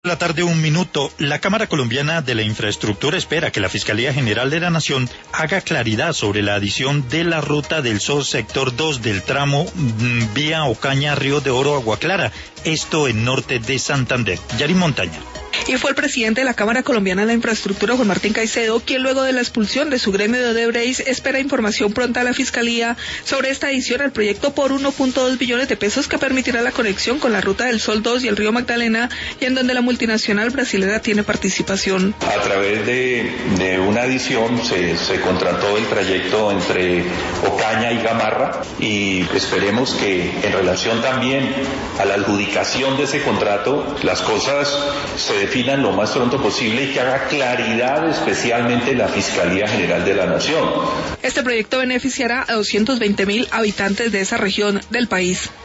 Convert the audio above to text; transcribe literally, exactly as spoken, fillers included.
La tarde, un minuto. La Cámara Colombiana de la Infraestructura espera que la Fiscalía General de la Nación haga claridad sobre la adición de la Ruta del Sol sector dos del tramo mmm, vía Ocaña, Río de Oro, Agua Clara, esto en norte de Santander. Yarin Montaña. Y fue el presidente de la Cámara Colombiana de la Infraestructura, Juan Martín Caicedo, quien luego de la expulsión de su gremio de Odebrecht espera información pronta a la Fiscalía sobre esta adición al proyecto por uno punto dos billones de pesos que permitirá la conexión con la Ruta del Sol dos y el río Magdalena, y en donde la multinacional brasilera tiene participación. A través de, de una adición se, se contrató el trayecto entre Ocaña y Gamarra, y esperemos que en relación también a la adjudicación de ese contrato las cosas se definan lo más pronto posible y que haga claridad especialmente la Fiscalía General de la Nación. Este proyecto beneficiará a doscientos veinte mil habitantes de esa región del país.